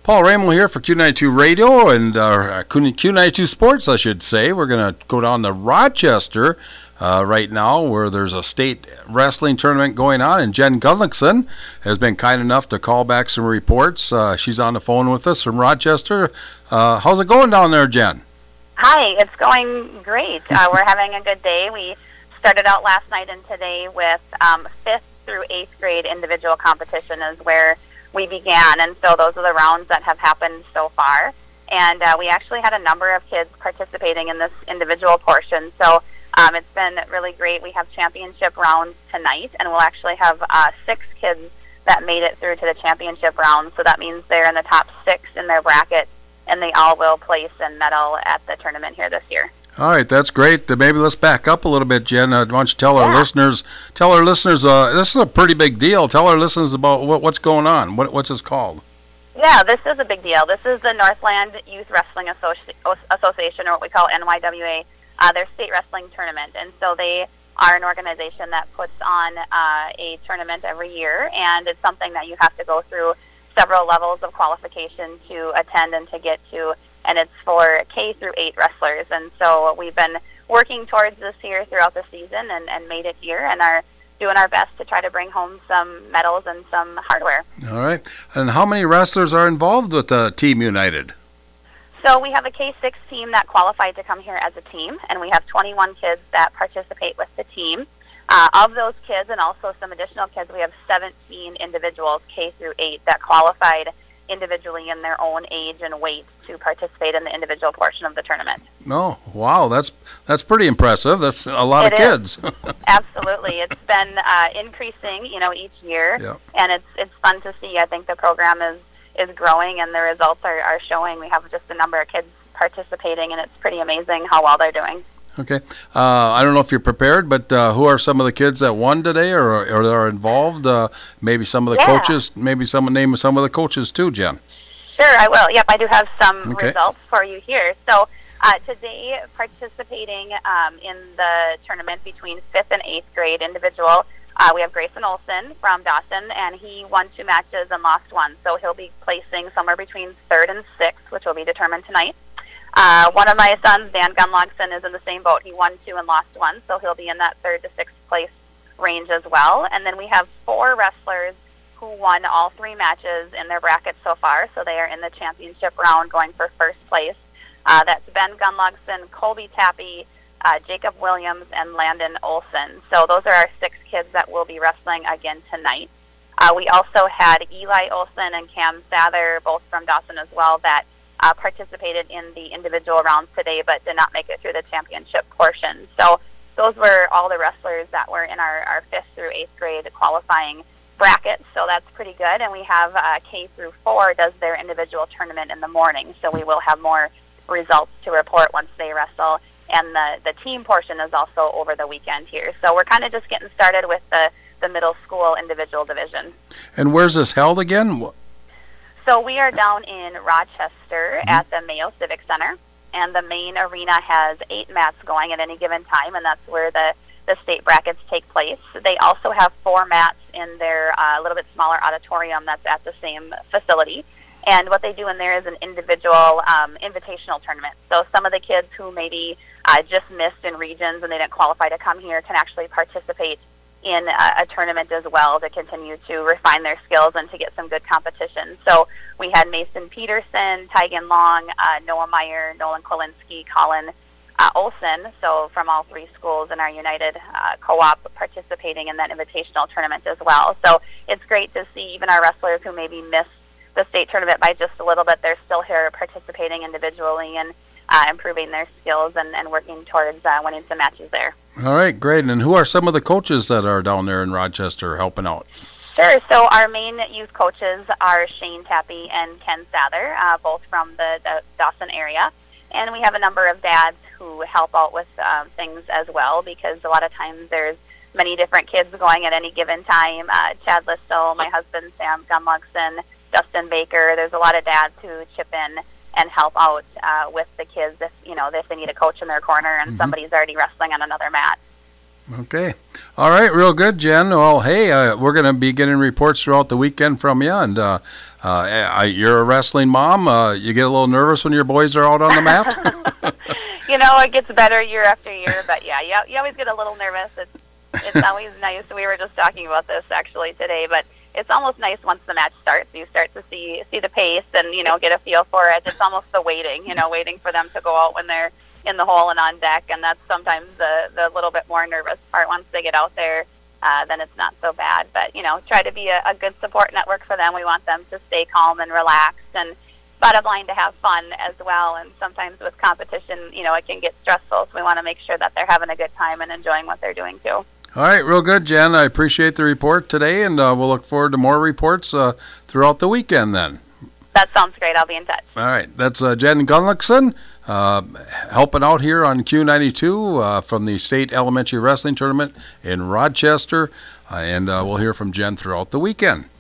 Paul Ramel here for Q92 Radio and Q92 Sports, I should say. We're going to go down to Rochester right now where there's a state wrestling tournament going on, and Jen Gudlickson has been kind enough to call back some reports. She's on the phone with us from Rochester. How's it going down there, Jen? Hi, it's going great. We're having a good day. We started out last night and today with 5th through 8th grade individual competition is where we began, and so those are the rounds that have happened so far. And we actually had a number of kids participating in this individual portion, so it's been really great. We have championship rounds tonight, and we'll actually have 6 kids that made it through to the championship round, so that means they're in the top 6 in their bracket, and they all will place and medal at the tournament here this year. All right, that's great. Maybe let's back up a little bit, Jen. Why don't you tell our listeners, this is a pretty big deal. Tell our listeners about what's going on. What's this called? Yeah, this is a big deal. This is the Northland Youth Wrestling Association, or what we call NYWA, their state wrestling tournament. And so they are an organization that puts on a tournament every year, and it's something that you have to go through several levels of qualification to attend and to get to. And it's for K through 8 wrestlers. And so we've been working towards this here throughout the season and made it here and are doing our best to try to bring home some medals and some hardware. All right. And how many wrestlers are involved with Team United? So we have a K6 team that qualified to come here as a team, and we have 21 kids that participate with the team. Of those kids and also some additional kids, we have 17 individuals, K through 8, that qualified individually in their own age and weight to participate in the individual portion of the tournament. Oh, wow, that's pretty impressive. That's a lot of kids. Absolutely. It's been increasing, each year, and it's fun to see. I think the program is growing, and the results are showing. We have just a number of kids participating, and it's pretty amazing how well they're doing. Okay. I don't know if you're prepared, but who are some of the kids that won today or are involved? Maybe some of the coaches, name some of the coaches too, Jen. Sure, I will. Yep, I do have some results for you here. So today, participating in the tournament between 5th and 8th grade individual, we have Grayson Olson from Dawson, and he won 2 matches and lost 1. So he'll be placing somewhere between 3rd and 6th, which will be determined tonight. One of my sons, Dan Gunlogson, is in the same boat. He won 2 and lost 1, so he'll be in that 3rd to 6th place range as well. And then we have 4 wrestlers who won all 3 matches in their brackets so far, so they are in the championship round going for 1st place. That's Ben Gunlogson, Colby Tappy, Jacob Williams, and Landon Olson. So those are our 6 kids that will be wrestling again tonight. We also had Eli Olson and Cam Sather, both from Dawson as well, that participated in the individual rounds today but did not make it through the championship portion. So those were all the wrestlers that were in our 5th through 8th grade qualifying bracket, so that's pretty good. And we have K through 4 does their individual tournament in the morning, so we will have more results to report once they wrestle. And the team portion is also over the weekend here. So we're kind of just getting started with the middle school individual division. And where's this held again? So we are down in Rochester at the Mayo Civic Center, and the main arena has 8 mats going at any given time, and that's where the state brackets take place. They also have 4 mats in their little bit smaller auditorium that's at the same facility. And what they do in there is an individual invitational tournament. So some of the kids who maybe just missed in regions and they didn't qualify to come here can actually participate in a tournament as well to continue to refine their skills and to get some good competition. So we had Mason Peterson, Tygan Long, Noah Meyer, Nolan Kolinski, Colin Olson, so from all 3 schools in our United co-op participating in that invitational tournament as well. So it's great to see even our wrestlers who maybe missed the state tournament by just a little bit, they're still here participating individually and improving their skills and working towards winning some matches there. All right, great. And who are some of the coaches that are down there in Rochester helping out? Sure. So our main youth coaches are Shane Tappy and Ken Sather, both from the Dawson area. And we have a number of dads who help out with things as well, because a lot of times there's many different kids going at any given time. Chad Listow, my husband, Sam Gunlogson, Justin Baker. There's a lot of dads who chip in and help out with the kids if they need a coach in their corner and somebody's already wrestling on another mat. Okay. All right, real good, Jen. Well, hey, we're going to be getting reports throughout the weekend from you, and you're a wrestling mom. You get a little nervous when your boys are out on the mat? It gets better year after year, but yeah, you always get a little nervous. It's always nice. We were just talking about this actually today, but it's almost nice once the match starts. You start to see the pace and, get a feel for it. It's almost the waiting, waiting for them to go out when they're in the hole and on deck, and that's sometimes the little bit more nervous part. Once they get out there, then it's not so bad. But, try to be a good support network for them. We want them to stay calm and relaxed, and bottom line, to have fun as well. And sometimes with competition, it can get stressful, so we want to make sure that they're having a good time and enjoying what they're doing too. All right, real good, Jen. I appreciate the report today, and we'll look forward to more reports throughout the weekend then. That sounds great. I'll be in touch. All right, that's Jen Gunlickson helping out here on Q92 from the State Elementary Wrestling Tournament in Rochester, and we'll hear from Jen throughout the weekend.